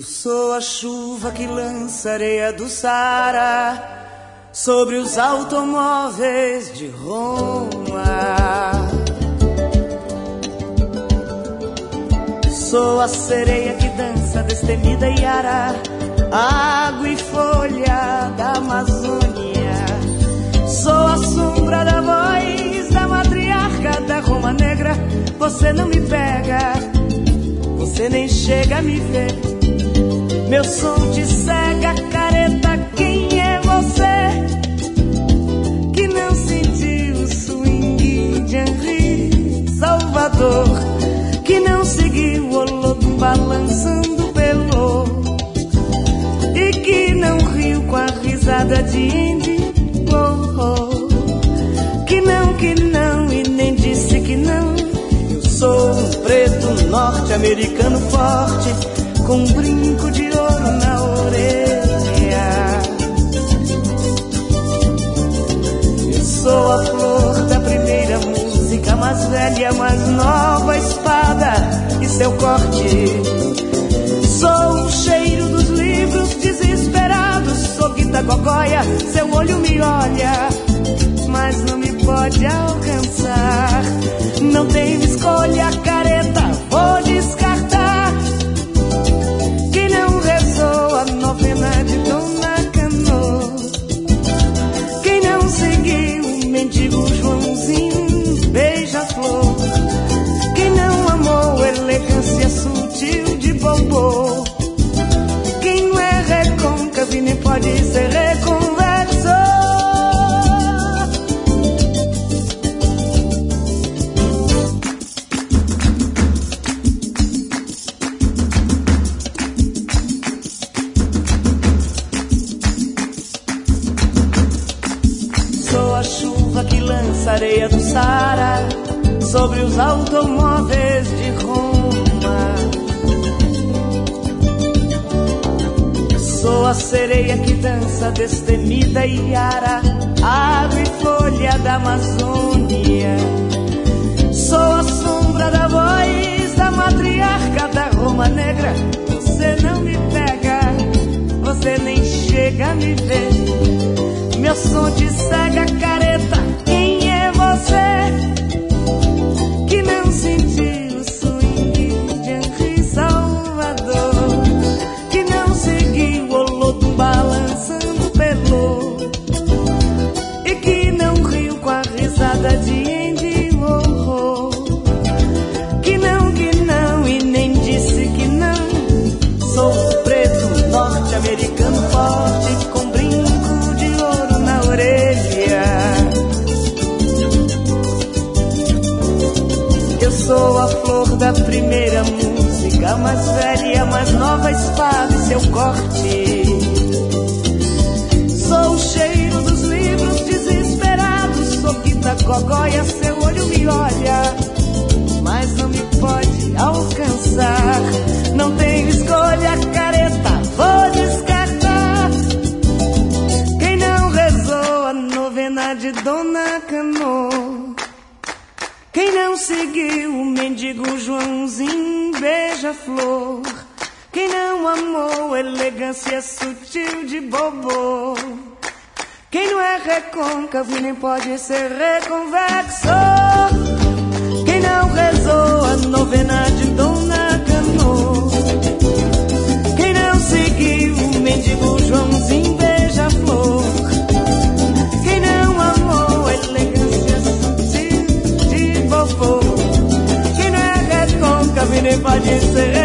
Sou a chuva que lança areia do Saara sobre os automóveis de Roma. Sou a sereia que dança destemida e ara, água e folha da Amazônia. Sou a sombra da voz da matriarca da Roma Negra. Você não me pega, você nem chega a me ver. Meu som te cega, careta, quem é você? Que não sentiu o swing de Henri Salvador, que não seguiu o Olodum balançando pelo, e que não riu com a risada de Indy, que não e nem disse que não. Eu sou um preto norte-americano forte, com um brinco de ouro na orelha. Eu sou a flor da primeira música, mais velha, mais nova espada e seu corte. Sou o cheiro dos livros desesperados, sou guitagogóia, seu olho me olha, mas não me pode alcançar. Não tenho escolha, careta, vou descartar. Que não rezou a novena de Dona Canoa, quem não seguiu o mendigo Joãozinho beija-flor, quem não amou elegância sutil de Bobô, quem não é recôncavo e nem pode ser reconverso. Areia do Saara sobre os automóveis de Roma. Sou a sereia que dança destemida e ara, água e folha da Amazônia. Sou a sombra da voz da matriarca da Roma Negra. Você não me pega, você nem chega a me ver. Meu som te cega, careta, quem é você? Que não sentiu o swing de Henri Salvador, que não seguiu o Olodum balançando pelo, e que não riu com a risada de Indy, que não e nem disse que não. Sou preto norte-americano forte, com brinco de ouro na orelha. Eu sou a flor da primeira música, mais velha, mais nova espada e seu corte. Sou o cheiro dos livros desesperados, sou guitagogóia, seu olho me olha, mas não me pode alcançar. Não tenho escolha, careta, vou descartar. Quem não rezou a novena de Dona Canoa, quem não seguiu o mendigo Joãozinho beija-flor, quem não amou elegância sutil de Bobô, quem não é recôncavo e nem pode ser reconvexo, quem não rezou a novena de Dona Canoa, quem não seguiu o mendigo Joãozinho beija-flor, quem não amou elegância sutil de Bobô, quem não é recôncavo e nem pode ser